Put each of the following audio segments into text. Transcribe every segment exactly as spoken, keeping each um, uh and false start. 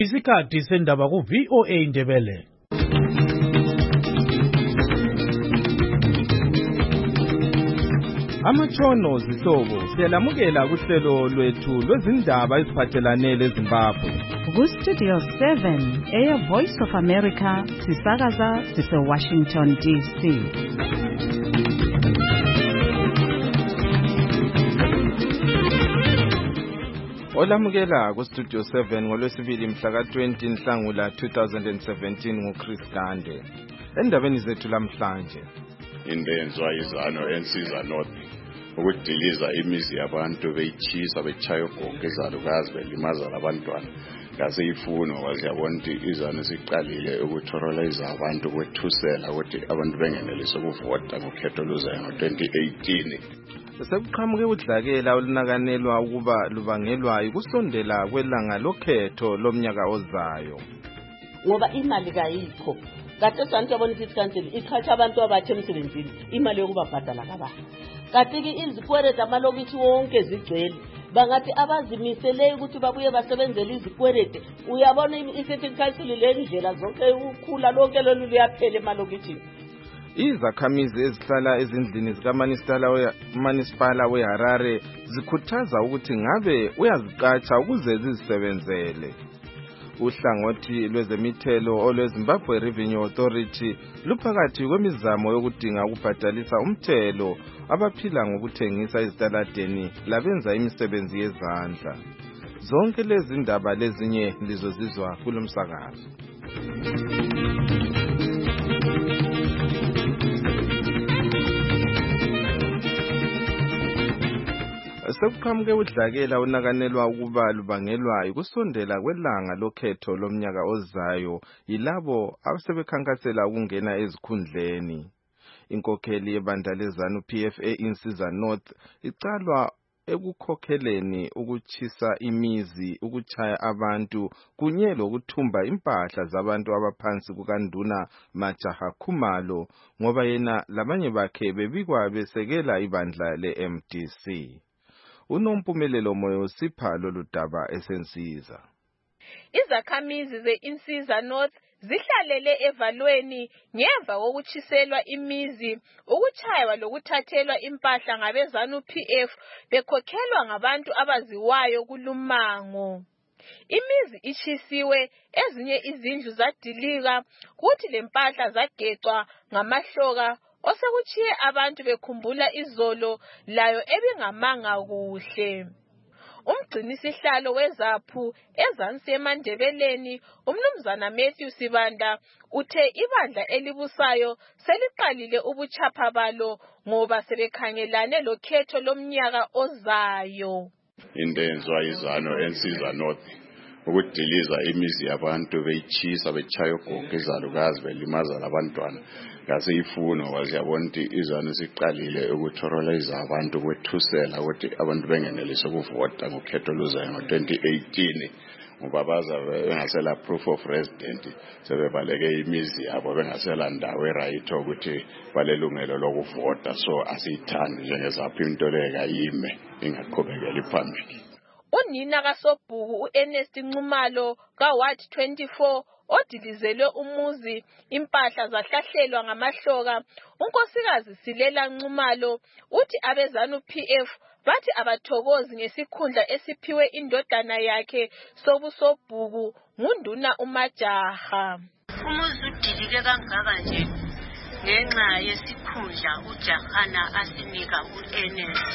Isikhathi sendaba ku V O A Ndebele. Amatshono zihlobo siyalamukela kuhlelo lwethu lwezindaba eziphathelane leZimbabwe. Ku Studio seven, Air Voice of America, sisakaza sise Washington D C. Olamukela ku Studio seven ngolwesibili mhla ka twenty Nhlangula two thousand seventeen nguChris Gande. Endabeni zethu lamhlanje, indenzwa izano ensiza north ukudiliza imizi yabantu beyithisa bechaya ugogo ezalukazi belimaza labantwana ngase ifuno waziyabona ukuthi izano siqalile ukuthoroleza abantu kwethusela ukuthi abantu bengenelise ukuvota ngokhetho luzayo ngo twenty eighteen. sekuqhamuke udlakela olunakanelwa ukuba lubangelwa ukusondela kwelanga lokhetho lomnyaka ozayo. Ngoba imali kayikho. Kade santu yabona City Council iqhatsha abantu abatsha emsebenzini imali yokubabhadala kabantu. Kanti ke izikweleti amalokithi wonke zigcwele. Bangathi abazimiseleyo ukuthi babuye basebenzele izikweleti. Uyabona iCity Council lendlela zonke ukukhula lonke lolu liyaphela emalokithini. Izakhamizi ezihlala ezindlini zikaManisipala weHarare zikhuthaza ukuthi ngabe uyaziqatsha ukuze zizisebenzele. Uhlangothi lwezemithelo olweZimbabwe Revenue Authority luphakathi kwemizamo yokudinga ukubhadalisa umthelo abaphila ngokuthengisa ezitaladeni labenza imisebenzi yezandla. Zonke lezi ndaba lezinye lizozizwa kulomsakazo. Sekuqhamuke udlakela unakanelwa ukuba lubangelwa ukusondela kwelanga lokhetho lomnyaka ozayo yilabo abasebekhankasela ukungena ezikhundleni. Inkokheli yebandla leZanu P F A Insiza North icalwa ekukhokheleni ukuchisa imizi, ukuchaya abantu kunye lokuthumba impahla zabantu abaphansi kukaNduna Majaha Khumalo ngoba yena labanye bakhe bebikwa besekela ibandla le-M D C. Unompumelelo moyo sipha lolu daba esensiza. Izakhamizi ze-Insiza North zihlalele evalweni ngemva kokuchiselwa imizi, ukuchaywa lokuthathelwa impahla ngabeZanu P F bekhokhelwa ngabantu abaziwayo kulumango. Imizi ichisiwe, ezinye izindlu zadilika, kuthi lempahla zagecwa ngamahloka osekuchiye abantu bekhumbula izolo layo ebingamanga kuhle. Umgcinisihlalo weZaphu eZansi eMandebeleni uMnumzana Matthew Sibanda uthe ibandla elibusayo seliqalile ubuchapha balo ngoba sebekhangelane lokhetho lomnyaka ozayo. Indenzwa izano ensiza north ukudiliza imizi yabantu beyithisa bechaya ugogo ezalukazi belimaza labantwana ngase ifuno waziyabona ukuthi izano siqalile ukuthoroleza abantu kwethusela ukuthi abantu bengenelise ukuvota ngokhetho luzayo ngo twenty eighteen. Ngoba baza bengasela proof of resident sebebaleke imizi yabo bengasela ndawo eright ukuthi balelungelo lokuvota, so asiyithandi njengeZaphu into leka yime ingaqhubekeli phambili. Unina kaSobhuku uErnest Nxumalo kaWard twenty-four odilizelwe umuzi, impahla zahlahlelwa ngamahloka. Unkosikazi Silela Nxumalo uthi abeZanu P F bathi abathokozi ngesikhundla esiphiwe indodana yakhe sobusobhuku nguNduna uMajaha. Umuzi udilike kangaka nje ngenxa yesikhundla uJahana asinika uErnest.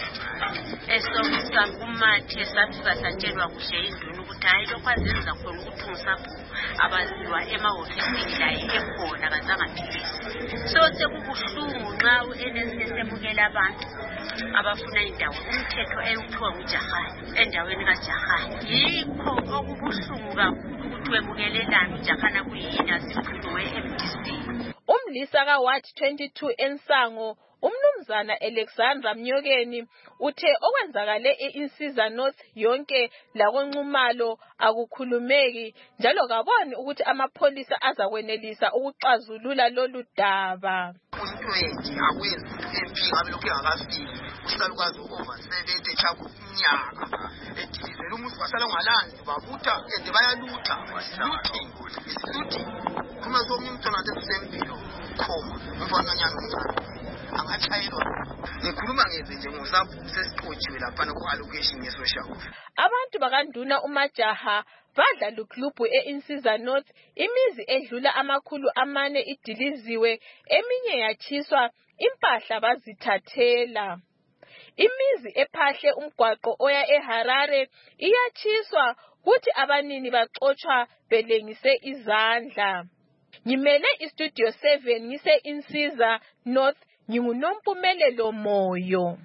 Esomsa kumathe sathi satshelwa kuhle induna ukuthi hayi lokho azenza khona ukuthi ngisapho abaziwa emahofisini la ekhona kazangaphilisi. So sekubuhlungu nxa uErnest esemukela abantu abafuna indawo umthetho eyuthiwa uJahana endaweni kaJahana. Yikho okubuhlungu kakhulu ukuthi wemukelelana uJahana kuyini asikhulu we-M D C. Umlisa kaWard twenty-two Ensango Umnumzana Alexandra Mnyokeni uthe okwenzakale eInsiza North yonke lakonxumalo akukhulumeki njalo kaboni ukuthi amapholisa azakwenelisa ukuxazulula lolu daba. Untwenti akwenzi emphi ngabe lokhu engakafiki usikalukazi over seventy chaku umnyaka edilizela umuntu wasala ngalanzi babutha ende bayalutha looting looting kuma zomuntu ngade sempilo khoma mfana nyanga ngani angachayelwa ngikhuluma ngeze nje ngosapho sesiqotshiwe lapha ku allocation ye social. Abantu bakanduna uMajaha badla luklubhu eInsiza North imizi edlula amakhulu amane idiliziwe eminye yachiswa impahla bazithathela. Imizi ephahle umgwaqo oya eHarare iyachiswa kuthi abanini baxoxwa belengise izandla. Ngimele istudio seven ngise Insiza North nginguNompumelelo Moyo.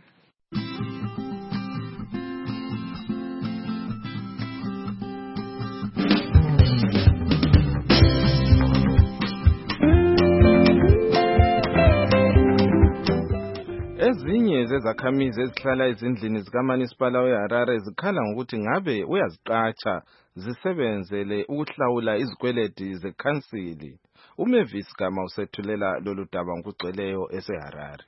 Ezinye zezakhamizi ezihlala ezindlini zikaManisipala weHarare zikhala ngokuthi ngabe uyaziqatsha zisebenzele ukuhlawula izikweledi zekhansili. uMavis Gama usethulela lolu daba ngokugcweleyo eseHarare.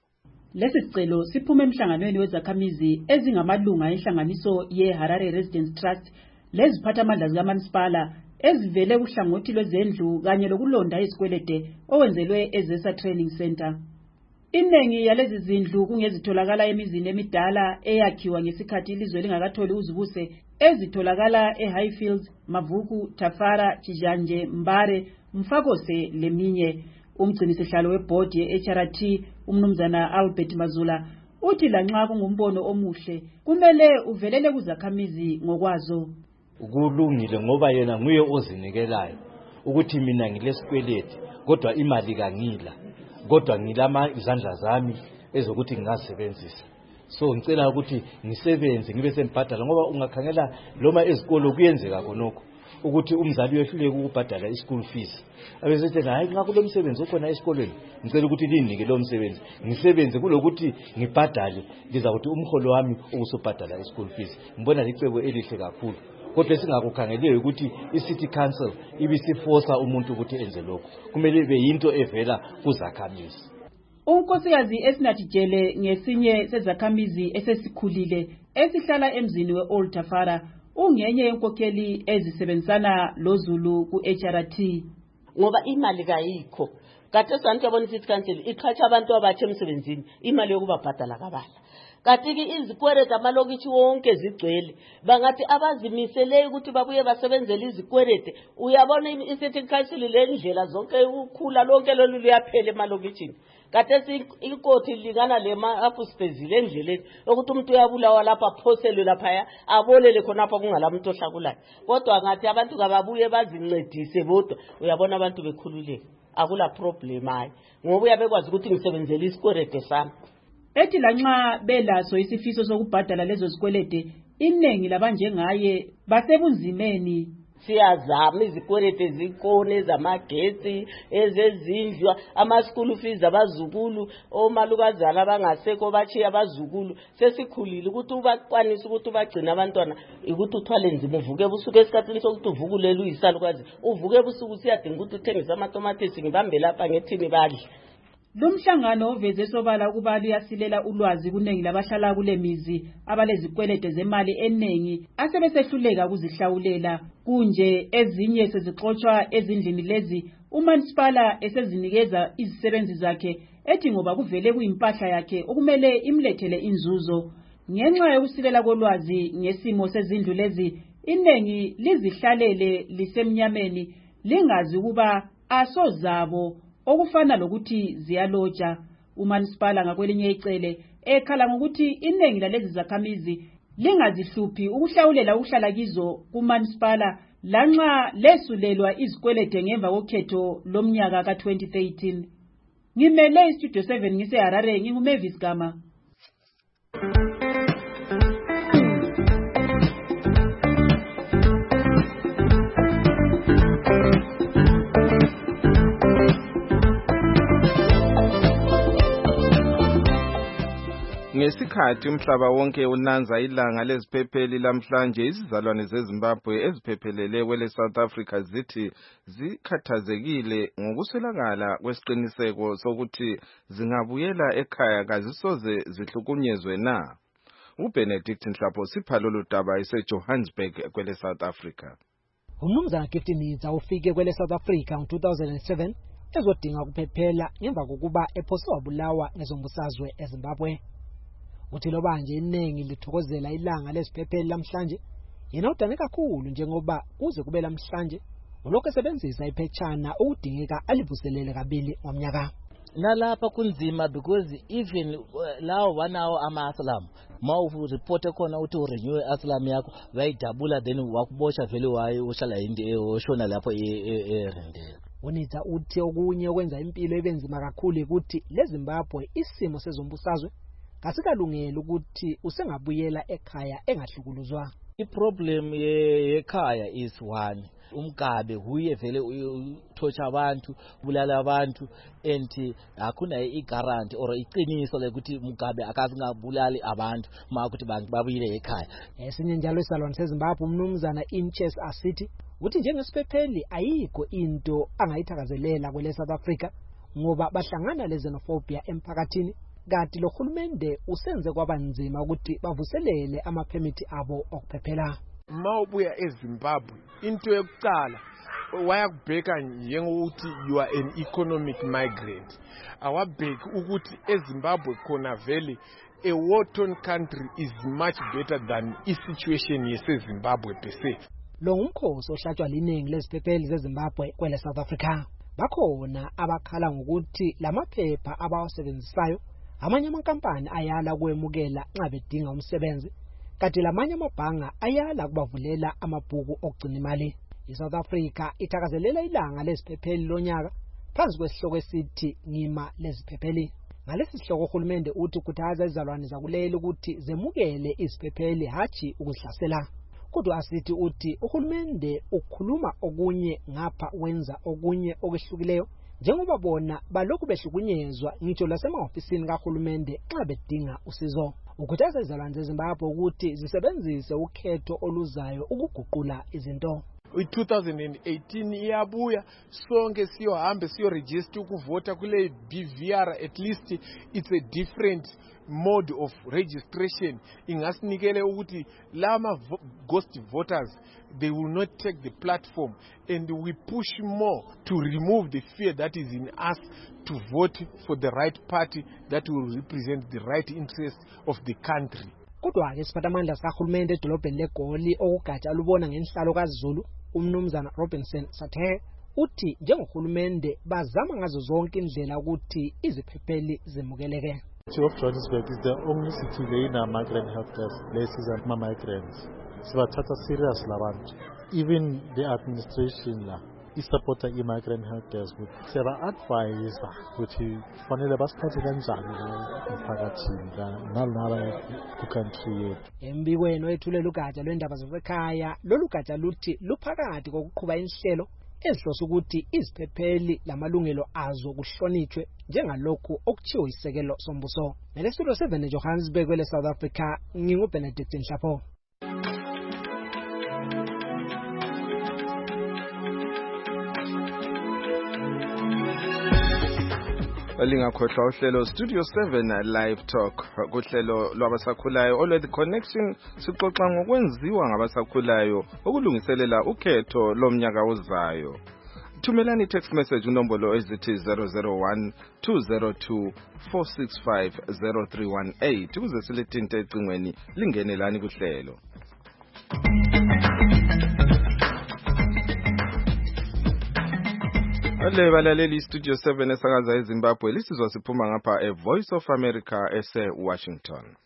Lesi sicelo siphuma emhlanganweni wezakhamizi ezingamalunga enhlanganiso yeHarare Residents Trust leziphathamandla zikaManisipala ezivele uhlangothi lwezendlu kanye lokulonda izikwelede owenzelwe eZesa Training Center. Iningi yalezi zindlu kungezitholakala emizini emidala eyakhiwa ngesikhathi ilizwe lingakatholi uzibuse ezitholakala eHighfields, Mavuku, Tafara, Kijanje, Mbare, Mfakose leminye. Umgcinisihlalo weboard ye-H R T umnumzana Albert Mazula uthi lanxa kungumbono omuhle kumele uvelele kuzakhamizi ngokwazo. Kulungile ngoba yena nguye ozinikelayo ukuthi mina ngilesikweleti kodwa imali kangila kodwa ngilama izandla zami ezokuthi ngingazisebenzisa. So ngicela ukuthi ngisebenze ngibe sembhadala ngoba ungakhangela loma ezikolo kuyenzeka khonokho ukuthi umzali wehluleke ukubhadala ischool fees. Abesethi hayi nxa kulomsebenzi okhona esikolweni ngicela ukuthi linike lo msebenzi ngisebenze kulokuthi ngibhadale liza ukuthi umholo wami ukusubhadala ischool fees. Ngibona licebo elihle kakhulu. Kodwa singakukhangeleyo ukuthi iCity Council ibisiforsa umuntu ukuthi enze lokho. Kumele ibe yinto evela kuzakhamizi. Unkosikazi Esinatijele ngesinye sezakhamizi esesikhulile esihlala emzini weOld Tafara ungenye yenkokheli ezisebenzisana loZulu ku-H R T. Ngoba imali kayikho. Kade sanke bona iCity Council iqhatsha abantu abatsha emsebenzini imali yokubabhadala kabala. Kathi izikwerede amalokithi wonke zigcwele bangathi abazimisele ukuthi babuye basebenzele izikwerede uyabona iCity Council lendlela zonke ukukhula lonke lolu liyaphela emalokithini. Kade inkoti lingana lema apusipezile endleleni ukuthi umuntu uyabulawa lapha phoselwe lapha abolele khonapha kungalamuntu ohlakulayo. Kodwa ngathi abantu kababuye bazincedise bodwa uyabona abantu bekhululeke akula problem hayi ngoba uyabekwazi ukuthi ngisebenzele isikwerede sami. Ethi lanxa belaso isifiso sokubhadala lezo zikwelede iningi labanjengaye basebunzimeni. Siyazama izikwelede zikone zamagetsi ezezindlu ama school fees abazukulu omalukazana abangaseko bachiya abazukulu sesikhulile ukuthi ubaqwanisa ukuthi ubagcina abantwana ukuthi uthwale nzima uvuke ubusuku esikhathini sokuthi uvukulele uyisalukazi uvuke ubusuku siyadinga ukuthi uthengise amatomatisi ngibambe lapha ngethini badle. Lumhlangano oveze sobala ukuba luyasilela ulwazi kuningi labahlala kule mizi abalezikwelede zemali enengi asebesehluleka ukuzihlawulela kunje ezinye sezixoxwa ezindlini lezi uManisipala esezinikeza izisebenzi zakhe ethi ngoba kuvele kuyimpahla yakhe okumele imlethele inzuzo. Ngenxa yokusilela kolwazi ngesimo sezindlu lezi inengi lizihlalele lisemnyameni lingazi ukuba asozabo okufana lokuthi ziyaloja. uManisipala ngakwelinye icele ekhala ngokuthi inengi lalezi zakhamizi lingazihluphi ukuhlawulela ukuhlala kizo kuManisipala lanxa lesulelwa izikwelede ngemva kokhetho lomnyaka ka twenty thirteen. Ngimele iStudio seven ngiseHarare nginguMavis Gama. ngesikhathi umhlaba wonke unanza ilanga leziphepheli lamhlanje, izizalwane zeZimbabwe eziphephelele kwele South Africa zithi zikhathazekile ngokuswelakala kwesiqiniseko sokuthi zingabuyela ekhaya kazisoze zihlukunyezwe na. uBenedict Nhlapho sipha lolu daba eseJohannesburg kwele South Africa. Umnumzana Gift Nidza ufike kwele South Africa ngo two thousand seven ezodinga ukuphephela ngemva kokuba ephose wabulawa ngezombusazwe eZimbabwe. Uthi loba nje iningi lithokozela ilanga lesiphepheli lamhlanje, yena udane kakhulu njengoba kuze kube lamhlanje ulokhu esebenzisa iphechana ukudingeka alivuselele kabili ngomnyaka. Nalapha kunzima because even uh, lawo one hour ama-asylum ma ureporte khona uthi urenew asylum yakho bayidabula then wakubosha vele waye ushala into oshona lapho erendela. Unidza uthi okunye okwenza impilo ebenzima kakhulu ukuthi leZimbabwe isimo sezombusazwe kasikalungela ukuthi usengabuyela ekhaya engahlukuluzwa. I-problem yekhaya is one, umgabe kuye vele uthotsha abantu, bulala abantu, and akuna i-guarantee or iqiniso lekuthi umgabe akazingabulali abantu ma ukuthi babuyile ekhaya. Esinye njalo isalwane seZimbabwe umnumzana Inches Asithi uthi njengesiphepheli ayikho into angayithakazelela kwele South Africa ngoba bahlangana lezenophobia emphakathini, kanti lo hulumende usenze kwabanzima ukuthi bavuselele amapermit abo okuphephela. Mawubuya eZimbabwe into yokuqala wayakubheka njengokuthi you are an economic migrant. Awabheki ukuthi eZimbabwe khona vele a war-torn country is much better than i-situation yeseZimbabwe per se. Lo umkhosi ohlatshwa liningi leziphepheli zeZimbabwe kwele South Africa. Bakhona abakhala ngokuthi lamaphepha abawasebenzisayo amanye amakampani ayala kwemukela nxa bedinga umsebenzi, kanti lamanye amabhanga ayala kubavulela amabhuku okugcina imali. iSouth Africa ithakazelela ilanga leziphepheli lonyaka phansi kwesihloko esithi ngima leziphepheli. Ngalesi sihloko uhulumende uthi ukhuthaza izalwane zakuleli ukuthi zemukele iziphepheli hathi ukuhlasela. Kodwa asithi uthi uhulumende ukhuluma okunye ngapha wenza okunye okwehlukileyo njengoba bona balokhu behlukunyezwa ngitsho lasemahofisini kahulumende nxa bedinga usizo. Ukhuthaza izalwane zeZimbabwe ukuthi zisebenzise ukhetho oluzayo ukuguqula izinto. two thousand eighteen iyabuya sonke siyohambe siyoregister ukuvota kule B V R. At least it's a different mode of registration. Ingasinikele ukuthi lama ghost voters, they will not take the platform, and we push more to remove the fear that is in us to vote for the right party that will represent the right interests of the country. Kodwa ke siphathamandla sikahulumende edolobheni leGoli okugatsha lubona ngenhlalo kaZulu umnumzana Robinson Sathe uthi njengohulumende bazama ngazo zonke indlela ukuthi iziphepheli zimukeleke. City of Johannesburg is the only city where ina migrant help desk places and ma migrants. Sibathatha serious labantu. Even the administration la isupporta i-migrant help desk with seba advise ukuthi fanele basiphathe kanjani emphakathini nalaba ku country yethu. Embikweni wethulela ugatsha lwendaba zasekhaya, lolu gatsha luthi luphakathi kokuqhuba inhlelo ezihlose ukuthi iziphepheli lamalungelo azo kuhlonitshwe njengalokhu okuthiwa isekelo sombuso. Nelestudio seven eJohannesburg kwele South Africa, nginguBenedict Nhlapho. Lingakhohlwa uhlelo Studio seven Live Talk kuhlelo lwabasakhulayo olwethi connection sixoxa ngokwenziwa ngabasakhulayo okulungiselela ukhetho lomnyaka ozayo. Thumelani text message unombolo ezithi zero zero one two zero two four six five zero three one eight ukuze silithinte ecingweni lingenelani kuhlelo. Ale balaleli Studio seven esakaza eZimbabwe lisizwa siphuma ngapha e Voice of America ese Washington.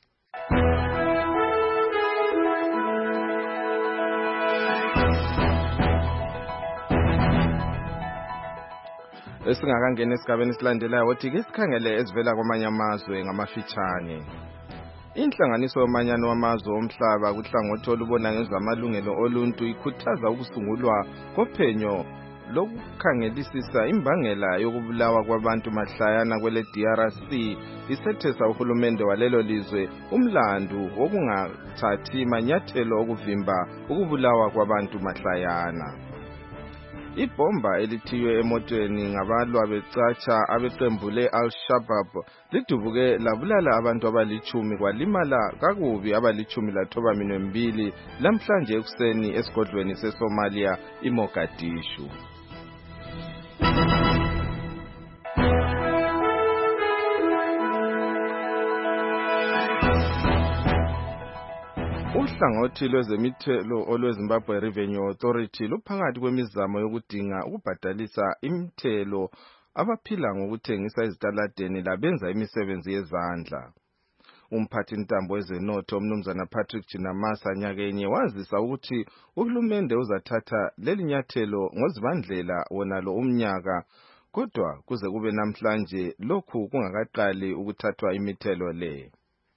Esingakangena esigabeni silandelayo wothi ke sikhangele ezivela kwamanye amazwe ngamafitshane. Inhlanganiso yomanyano wamazwe omhlaba kuhlangothi olubona ngezamalungelo oluntu ikhuthaza ukusungulwa kophenyo lokukhangelisisa imbangela yokubulawa kwabantu mahlayana kwele D R C isethesa uhulumende walelo lizwe umlandu wokungathathi manyathelo okuvimba ukubulawa kwabantu mahlayana. Ibhomba elithiywe emotweni ngabalwa becatsha abeqembu le-Al-Shabaab lidubuke labulala abantu abalichumi kwalimala kakubi abalichumi lathoba minwembili lamhlanje ekuseni esigodlweni seSomalia iMogadishu. Uhlangothi lwezemithelo olweZimbabwe Revenue Authority luphakathi kwemizamo yokudinga ukubhadalisa imithelo abaphila ngokuthengisa ezitaladeni labenza imisebenzi yezandla. Umphathi ntambo wezenotho umnumzana Patrick Chinamasa nyakenye wazisa ukuthi uhulumende uzathatha leli nyathelo ngozibandlela wonalo umnyaka, kodwa kuze kube namhlanje lokhu kungakaqali ukuthathwa imithelo le.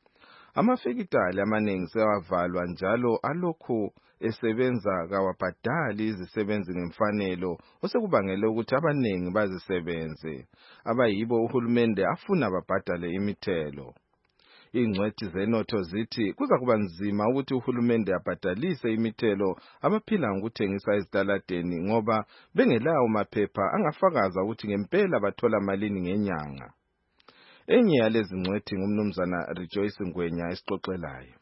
Amafekitali amaningi sewavalwa njalo alokhu esebenza kawabhadali izisebenzi ngemfanelo osekubangele ukuthi abaningi bazisebenze abayibo uhulumende afuna babhadale imithelo. Ingcwethi zenotho zithi kuza kuba nzima ukuthi uhulumende abhadalise imithelo abaphila ngokuthengisa ezitaladeni ngoba bengelawo maphepha angafakaza ukuthi ngempela bathola malini ngenyanga. Enye yalezi ngcwethi ngumnumzana Rejoice Ngwenya esixoxelayo.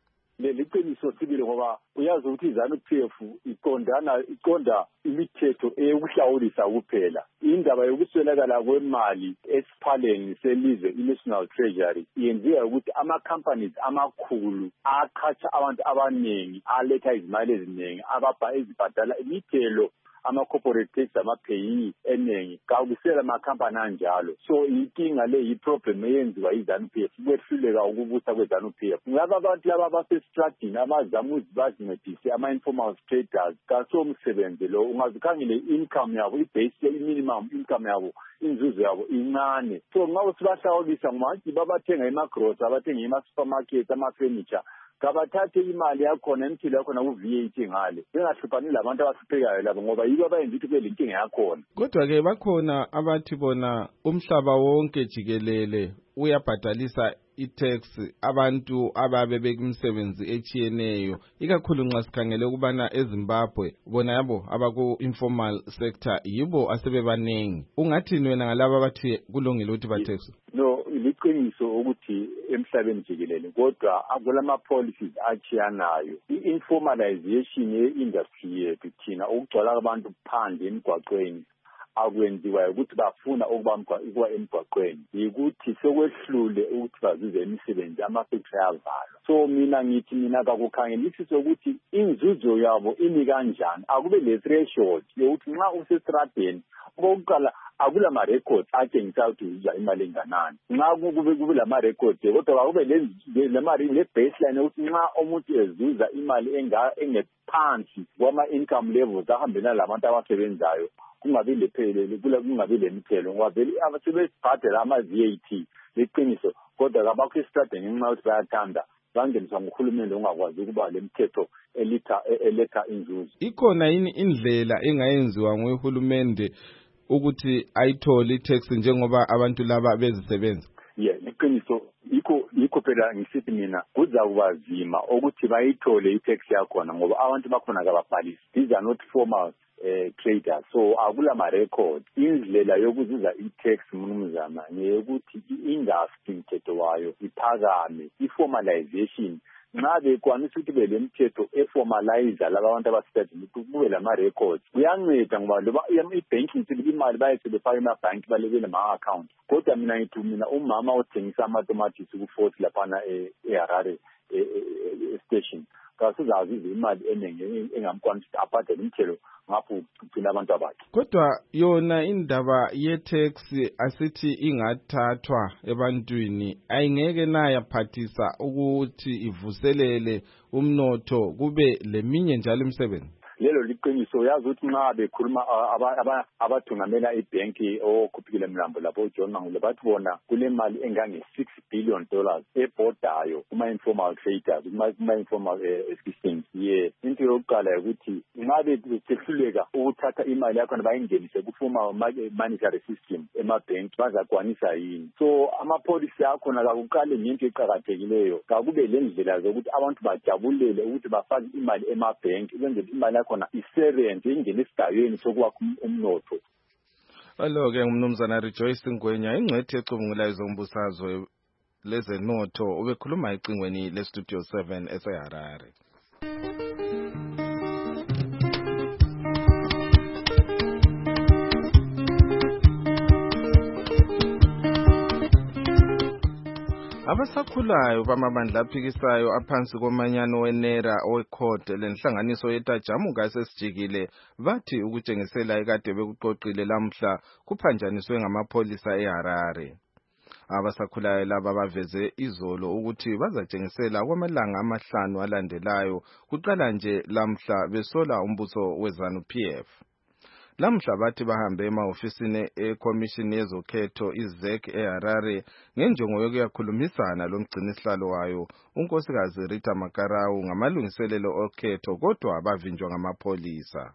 Leliqiniso sibili ngoba uyazi ukuthi iZANU-P F iqondana iqonda imithetho eyokuhlawulisa kuphela. Indaba yokuswelakala kwemali esiphaleni selizwe i-National Treasury yenziwa ukuthi ama-companies amakhulu aqhatsha abantu abaningi aletha izimali eziningi ababha ezibhadala imithelo ama-corporate tax ama-payee eningi kakusela amakhampani anjalo. So inkinga le yi-problem eyenziwa yi-ZANU-P F ukwehluleka ukubusa kwe-ZANU-P F. Ngaba abantu laba basestradini abazama ukuthi bazincedise ama-informal traders kasomsebenzi lo ungazikhangele income yabo i-base i-minimum income yabo inzuzo yabo incane. So ngabe sibahlawulisa ngoba babathenga ema-grocery abathenga ema-supermarket ama-furniture kabathathe imali yakhona imithelo yakhona ku-V A T ngale bengahlupani labantu abahluphekayo labo ngoba yibo abayenza ukuthi kube lenkinga yakhona. Kodwa-ke bakhona abathi bona umhlaba wonke jikelele uyabhadalisa i-tax abantu ababe bekumsebenzi etshiyeneyo ikakhulu nxa sikhangele ukubana eZimbabwe bona yabo abaku-informal sector yibo asebebanengi. Ungathini wena ngalabo abathi kulungile ukuthi ba-tax? No, liqiniso ukuthi emhlabeni jikelele kodwa akulama policies achiyanayo. I-informalization ye-industry yethu thina ukugcwala abantu phandle emgwaqweni akwenziwa ukuthi bafuna ukuba emgwaqweni yikuthi sekwehlule ukuthi bazuze imisebenzi ama-factory avalwa. So mina ngithi mina kakukhangelisise ukuthi inzuzo yabo imi kanjani, akube le-threshold yokuthi nxa usestradeni okokuqala akula ma-records atshengisa ukuthi uzuza imali enganani. Nxa kube kube la ma-records kodwa akube le-baseline yokuthi nxa umuntu ezuza imali engephansi kwama-income levels ahambelana labantu abasebenzayo kungabi lephelele kula kungabi lemithelo ngoba vele abasebebhadela ama-V A T leqiniso kodwa kabakho estradeni ngenxa yokuthi bayathanda bangeniswa nguhulumende ongakwazi ukuba lemithetho elitha eletha inzuzo. Ikhona yini indlela engayenziwa nguhulumende ukuthi ayithole i-tax njengoba abantu laba bezisebenza? Yeah, iqiniso yikho yikho phela ngisithi mina kuza kuba nzima ukuthi bayithole i-tax yakhona ngoba abantu bakhona kababhalisi. These are not formal eh traders, so akula ma-record. Indlela yokuzuza i-tax mnumzana ngeyokuthi i-industry mthetho wayo iphakame, i-formalization nxa bekwanisa ukuthi be lemthetho eformalizer laba abantu abasitadini kube lama-records kuyanceda ngoba loba i-banking sibe imali bayethe befake emabhanki balebe nama-account. Kodwa mina ngithi mina umama othengisa amatomatisi ku-Fort laphana eHarare station kasizazi imali eningi engamkwanisa ukuthi abhadele imithelo ngapho kugcina abantu abakhe. Kodwa yona indaba ye-tax asithi ingathathwa ebantwini ayingeke nayaphathisa ukuthi ivuselele umnotho kube leminye njalo imisebenzi. lelo liqiniso uyazi ukuthi nxa bekhuluma abathungamela ibhenki okhuphikile mlambo lapho uJohn Mangule bathi bona kulemali engange six billion dollars ebhodayo kuma-informal traders kuma-informal systems ye into yokuqala ukuthi nxa besehluleka ukuthatha imali yakhona bayingenise kufuma monetary system emabhenki bazakwanisa yini. So amapholisi akhona kakuqale ngento eqakathekileyo kakube lendlela zokuthi abantu bajabulele ukuthi bafake imali emabhenki ukwenzela imali yakhona isebenze ingene esigayweni sokwakha umnotho. Alo-ke umnumzana Rejoice Ngwenya ingcwethi ecubungulayo zombusazwe lezenotho ubekhuluma ecingweni lestudio seven eseHarare. Abasakhulayo bamabandla aphikisayo aphansi komanyano wenera owekhode lenhlanganiso yetajamuka esesijikile bathi ukutshengisela ekade bekuqoqile lamhla kuphanjaniswe ngamapholisa eHarare. Abasakhulayo laba baveze izolo ukuthi bazatshengisela kwamalanga amahlanu alandelayo kuqala nje lamhla besola umbuso weZANU P F. Lamhla bathi bahambe ema-ofisini eCommission yezokhetho iZ E C eHarare ngenjongo yokuyakhulumisana lomgcinisihlalo wayo unkosikazi Rita Makarau ngamalungiselelo okhetho kodwa bavinjwa ngamapholisa.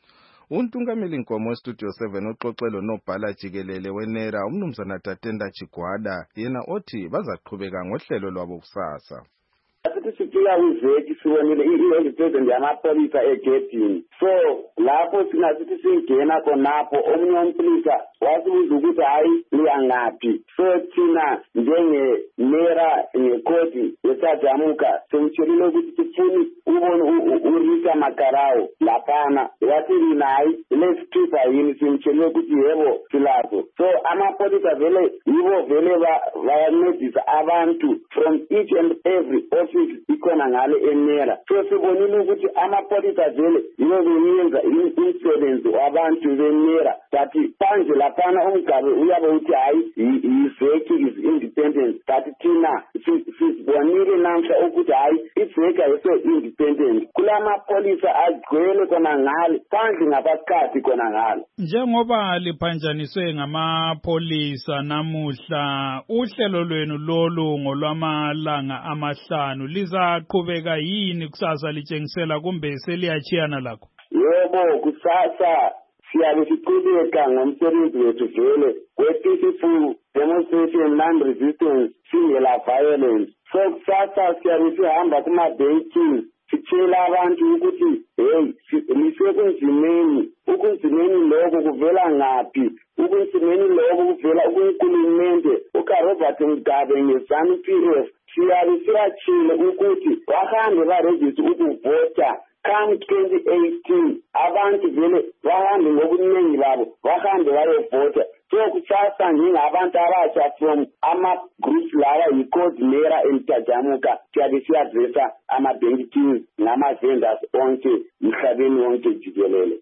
Untungameli Nkomo Studio seven uxoxelo nobhala jikelele wenera umnumzana Tatenda Chigwada yena othi bazaqhubeka ngohlelo lwabo kusasa. Asithi sifika kwiveki sibonile i-president yamapholisa egedini. So lapho sinasithi singena khonapho omunye umpholisa wasibuza ukuthi hayi liyangaphi. So thina njenge-mera ngekhodi yetajamuka simtshelile ukuthi sifuni ubone uRita Makarau laphana. Wathi yena hayi lesiphiza yini simtshelile ukuthi yebo silazo. So amapholisa vele yibo vele bayancedisa abantu from each and every office ikhona ngale enera. So sibonile ukuthi amapholisa vele yibo beyenza umsebenzi wabantu benera. Kathi panje laphana umgabe uyabe uthi hayi izeki is independent. Kathi thina sibonile namhla ukuthi hayi izeki ayise independent. Kulamapholisa agcwele khona ngale phandle ngaphakathi khona ngale. Njengoba liphanjaniswe ngamapholisa namuhla uhlelo lwenu lolu ngolwamalanga amahlanu lizaqhubeka yini kusasa litshengisela kumbe seliyachiyana lakho? Yebo kusasa siyabe siqhubeka ngomsebenzi wethu vele we-peaceful demonstration non-resistance singela violence. So kusasa siyabe sihamba kuma-banking sitshela abantu ukuthi hey lisekunzimeni ukunzimeni lokho kuvela ngaphi ukunzimeni lokho kuvela kunkulumente ukaRobert Mugabe ngeZANU P F siyabe siyachile ukuthi bahambe barejiste ukuvota come twenty eighteen abantu vele bahambe ngobuningi babo bahambe bayovota. So kusasa ngingabantu abasha from ama-groups lawa yi-coordinator emtajamuka siyabe siyavesa ama-banking nama-vendors onke mhlabeni wonke jikelele.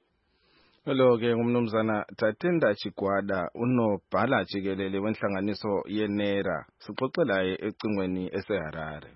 Lo-ke ngumnumzana Tatenda Chigwada unobhala jikelele wenhlanganiso yenera sixoxelaye ecingweni eseHarare.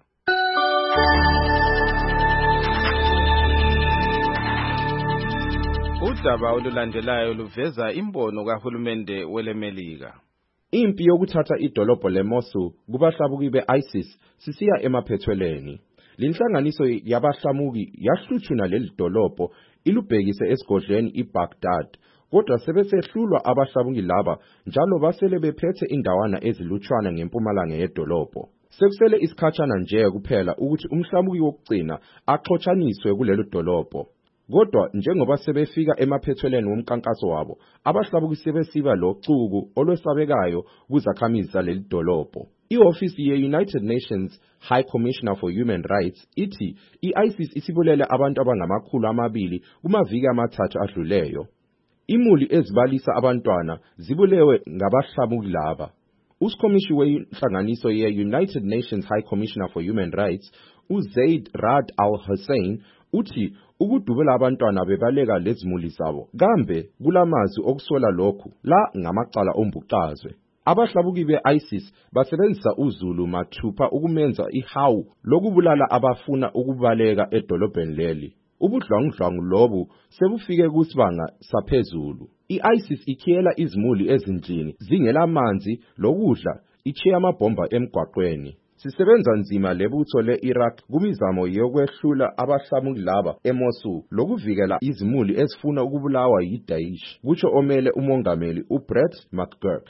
Udaba olulandelayo luveza imbono kahulumende welemelika. Impi yokuthatha idolobho leMosul kubahlamuki be-ISIS sisiya emaphethweleni. Linhlanganiso yabahlamuki yahluthuna leli dolobho ilubhekise esigodlweni iBaghdad. Kodwa sebesehlulwa abahlamuki laba njalo basele bephethe indawana ezilutshwana ngempumalanga yedolobho. Sekusele isikhatshana nje kuphela ukuthi umhlamuki wokugcina axotshaniswe kulelo dolobho. Kodwa njengoba sebefika emaphethweleni womkankaso wabo abahlamuki sebesiba locuku olwesabekayo kuzakhamizi zaleli dolobho. I-ofisi ye-United Nations High Commissioner for Human Rights ithi i-ISIS isibulele abantu abangamakhulu amabili kumaviki amathathu adluleyo. Imuli ezibalisa abantwana zibulewe ngabahlamuki laba. Uskomishi wenhlanganiso ye-United Nations High Commissioner for Human Rights uZaid Rad al-Hussein uthi ukudubula abantwana bebaleka lezimuli zabo kambe kulamazwi okusola lokhu la ngamacala ombuqazwe. Abahlamuki be-ISIS basebenzisa uZulu mathupha ukumenza ihawu lokubulala abafuna ukubaleka edolobheni leli. ubudlwangudlwangu lobu sebufike kusibanga saphezulu. I-ISIS ikhiyela izimuli ezindlini zingelamanzi lokudla, ichiya amabhomba emgwaqweni. Sisebenza nzima lebutho le-Iraq kumizamo yokwehlula abahlamuki laba eMosul lokuvikela izimuli ezifuna ukubulawa yi-Daesh, kutsho omele umongameli uBrett McGurk.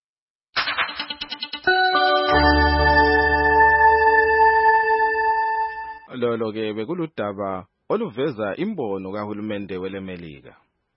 Lolo ke bekuludaba oluveza imbono kahulumende welemelika.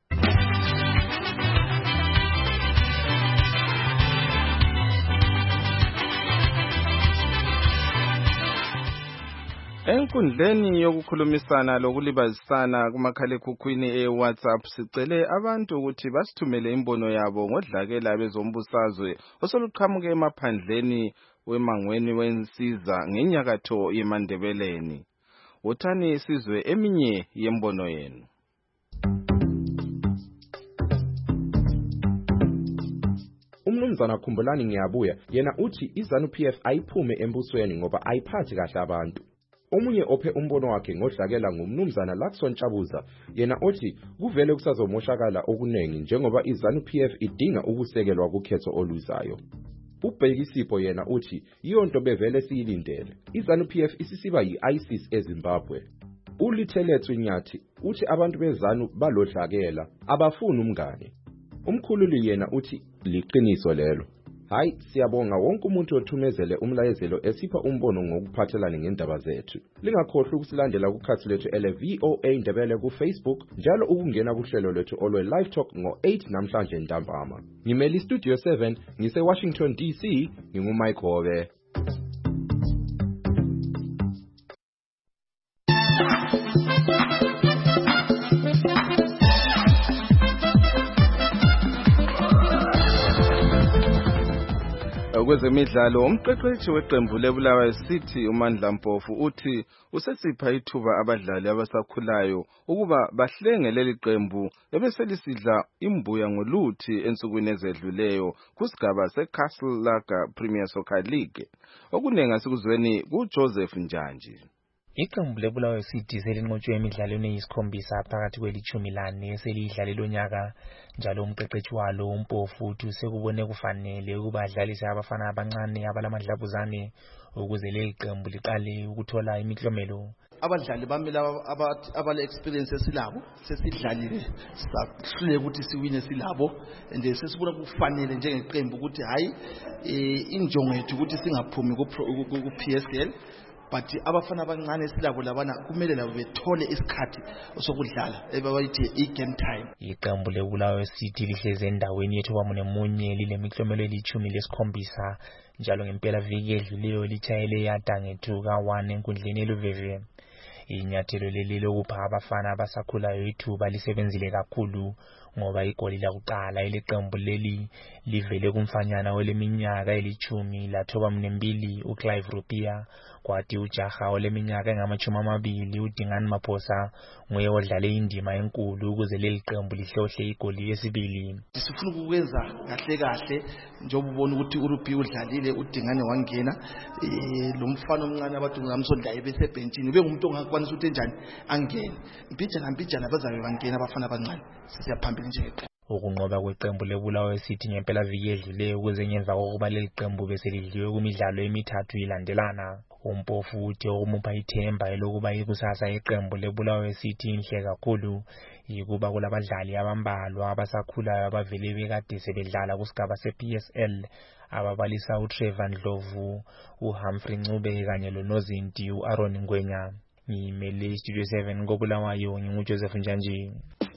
Enkundleni yokukhulumisana lokulibazisana kumakhalekhukhwini e-WhatsApp sicele abantu ukuthi basithumele imbono yabo ngodlakela bezombusazwe osoluqhamuke emaphandleni wemangweni wensiza ngenyakatho yeMandebeleni. Uthani sizwe eminye yembono yenu. Umnumzana Khumbulani Ngiyabuya yena uthi iZanu-P F ayiphume embusweni ngoba ayiphathi kahle abantu. Omunye ophe umbono wakhe ngodlakela ngumnumzana Lakson Chabuza yena othi kuvele kusazomoshakala okunengi njengoba iZanu-P F idinga ukusekelwa kukhetho oluzayo. uBhekisipho yena uthi iyonto bevele siyilindele. iZanu-P F isisiba yi-ISIS eZimbabwe. uLithelethwe Nyathi uthi abantu beZanu balodlakela abafuni umngane. Umkhululi yena uthi liqiniso lelo. Hayi siyabonga wonke umuntu othumezele umlayezelo esipha umbono ngokuphathelana ngendaba zethu. Lingakhohlwa ukusilandela kukhathi lethu ele V O A Ndebele ku Facebook njalo ukungena kuhlelo lethu olwe live talk ngo eight namhlanje ntambama. Ngimeli Studio seven ngise Washington D C nginguMike Hobe. Kwezemidlalo umqeqeshi weqembu leBulawayo City uMandla Mpofu uthi usesipha ithuba abadlali abasakhulayo ukuba bahlenge leli qembu ebese lisidla imbuya ngoluthi ensukwini ezedluleyo kusigaba seCastle Lager Premier Soccer League. Okunenga sikuzweni kuJoseph Njanji. Iqembu leBulawayo City selinqotshwe emidlalweni eyisikhombisa phakathi kwelithumi lane eselidlale lonyaka njalo umqeqeshi walo uMpofu uthi sekubone kufanele ukuba adlalise abafana abancane abalamadlabuzane ukuze le qembu liqale ukuthola imiklomelo. Abadlali bamile abale experience esilabo sesidlalile sahlule ukuthi siwine silabo and sesibona kufanele njengeqembu ukuthi hayi injongo yethu ukuthi singaphumi ku P S L. But abafana abancane silabo labana kumele labo bethole isikhathi sokudlala ebayithi i-game time. Iqembu leBulawayo City lihleze endaweni yethu bamune munye lilemiklomelo elithumi lesikhombisa njalo ngempela viki edluleyo lichayele yada ngethuka one enkundleni eLuveve. Inyathelo leli lokupha abafana abasakhulayo ithuba lisebenzile kakhulu ngoba igoli lakuqala eleqembu leli livele kumfanyana weleminyaka elithumi lathoba mnembili uClive Rupia kwathi ujaha oleminyaka engamachumi amabili uDingani Maphosa nguye odlale indima enkulu ukuze leli qembu lihlohle igoli lesibili. Sifuna ukwenza kahle kahle njengoba ubona ukuthi uRupia udlalile uDingani wangena lo mfana omncane abathi ngamsondaye bese benchini ube ngumuntu ongakwanisa ukuthi enjani angene impijana impijana bazabe bangena abafana abancane sisiyaphambili nje. Ukunqoba kweqembu leBulawayo City ngempela viki edlule ukuze ngemva kokuba leli qembu bese lidliwe kumidlalo emithathu ilandelana. uMpofu uthi ukumupha ithemba elokuba ikusasa iqembu leBulawayo City inhle kakhulu yikuba kulabadlali abambalwa abasakhulayo abavele bekade sebedlala kusigaba se-P S L ababalisa uTrevor Ndlovu, uHumphrey Ncube kanye loNozinti uAaron Ngwenya. Ngimele Studio seven koBulawayo nginguJoseph Njanji.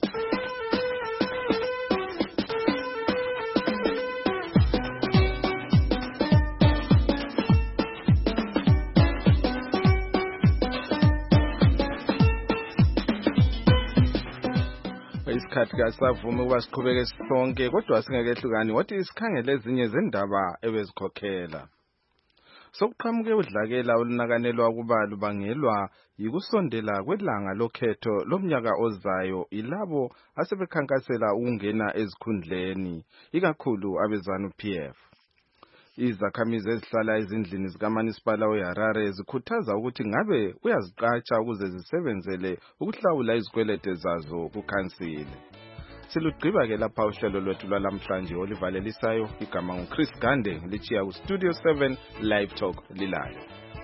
Isikhathi kasavuma ukuba siqhubeke sonke kodwa singakehlukani wathi isikhangele ezinye zendaba ebezikhokhela. Sokuqhamuke udlakela olunakanelwa kuba lubangelwa yikusondela kwelanga lokhetho lomnyaka ozayo ilabo asebekhankasela ukungena ezikhundleni ikakhulu abeZanu-P F. Izakhamizi ezihlala ezindlini zikaManisipala weHarare zikhuthaza ukuthi ngabe uyaziqatsha ukuze zisebenzele ukuhlawula izikwelete zazo kukhansili. Silugqiba ke lapha uhlelo lwethu lwalamhlanje olivalelisayo igama nguChris Gande lichiya ku Studio seven Live Talk lilayo.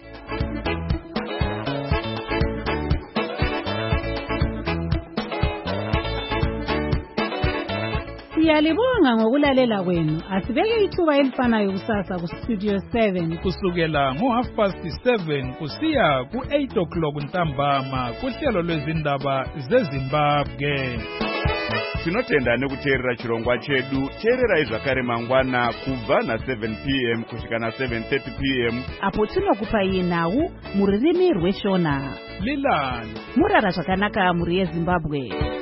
Siyalibonga ngokulalela kwenu. Asibeke ithuba elifanayo kusasa ku Studio seven kusukela ngo half past seven kusiya ku eight o'clock ntambama kuhlelo lwezindaba zeZimbabwe. Tinotenda nekuteerera chirongwa chedu. Teererai zvakare mangwana kubva na seven p m kusvika na seven thirty p m apo tinokupa nhau muririmi rweshona. Lilani Murara zvakanaka muri yeZimbabwe.